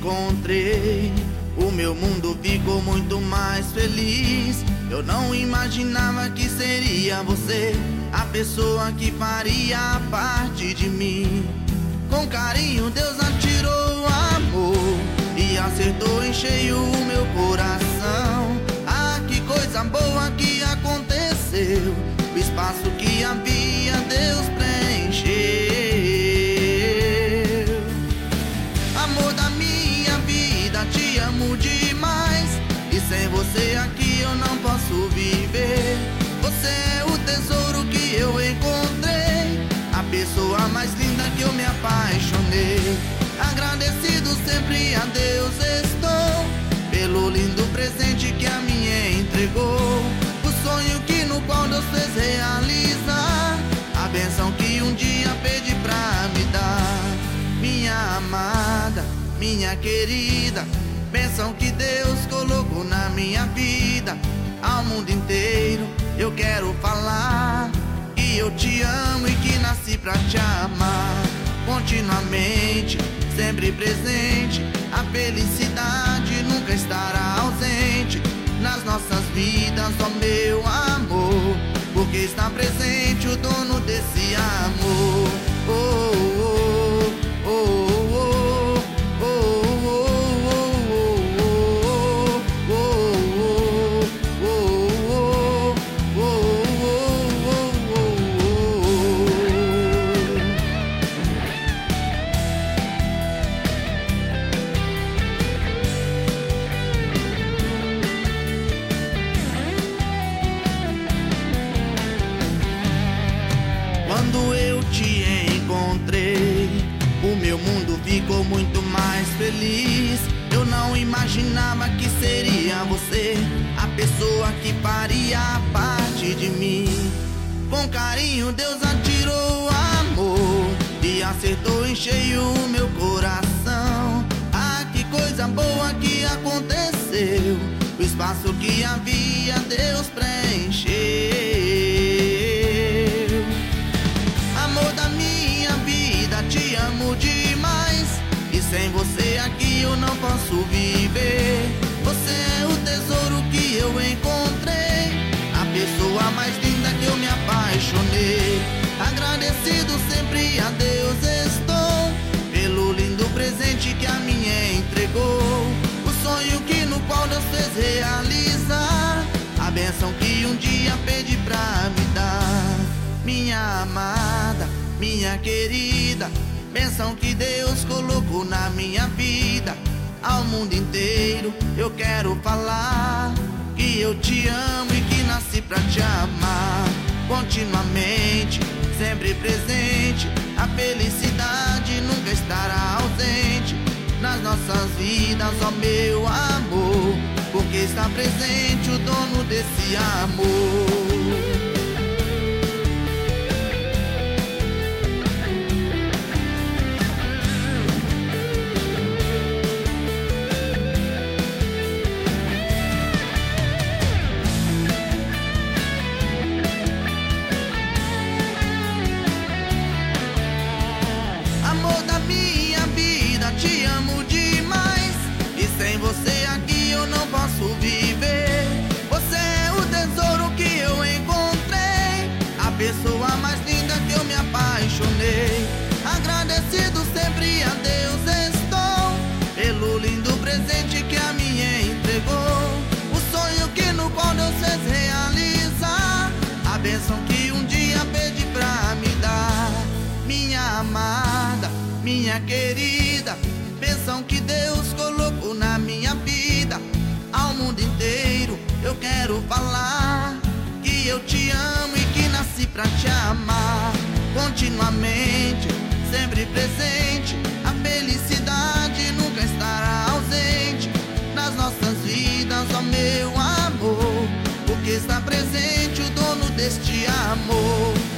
encontrei, o meu mundo ficou muito mais feliz. Eu não imaginava que seria você a pessoa que faria parte de mim. Com carinho Deus atirou o amor e acertou em cheio o meu coração. Ah, que coisa boa que aconteceu, o espaço que havia Deus preencheu. Amor da minha vida, te amo demais, e sem você aqui eu não posso viver. Você é o tesouro que eu encontrei, a pessoa mais linda que eu me apaixonei. Agradecido sempre a Deus estou, pelo lindo presente que a minha entregou. O sonho que no qual Deus fez realizar, a bênção que um dia pedi pra me dar. Minha amada, minha querida, bênção que Deus colocou na minha vida. Ao mundo inteiro eu quero falar que eu te amo e que nasci pra te amar. Continuamente, sempre presente, a felicidade nunca estará ausente nas nossas vidas, ó meu amor, porque está presente o dono desse amor. Oh, oh, oh, oh, oh, oh, oh, oh, oh, oh, Quando eu te encontrei, o meu mundo ficou muito mais feliz. Eu não imaginava que seria você a pessoa que faria parte de mim. Com carinho Deus atirou o amor e acertou em cheio o meu coração. Ah, que coisa boa que aconteceu, o espaço que havia Deus preencheu. Amor da minha vida, te amo demais, e sem você aqui eu não posso viver. Você é o tesouro que eu encontrei, a pessoa mais linda que eu me apaixonei. Agradecido sempre a Deus estou, pelo lindo presente que a minha entregou. O sonho que no qual Deus fez realizar, a bênção que um dia pedi pra me dar. Minha amada, minha querida, bênção que Deus colocou na minha vida. Ao mundo inteiro eu quero falar que eu te amo e que nasci pra te amar. Continuamente, sempre presente, a felicidade nunca estará ausente nas nossas vidas, ó meu amor, porque está presente o dono desse amor. Te amo demais, e sem você aqui eu não posso viver. Você é o tesouro que eu encontrei, a pessoa mais linda que eu me apaixonei. Agradecido sempre a Deus estou, pelo lindo presente que a minha entregou. O sonho que no qual Deus fez realizar, a bênção que um dia pedi pra me dar. Minha amada, minha querida, bênção que Deus colocou na minha vida. Ao mundo inteiro eu quero falar que eu te amo e que nasci pra te amar. Continuamente, sempre presente, a felicidade nunca estará ausente nas nossas vidas, ó meu amor, porque está presente o dono deste amor.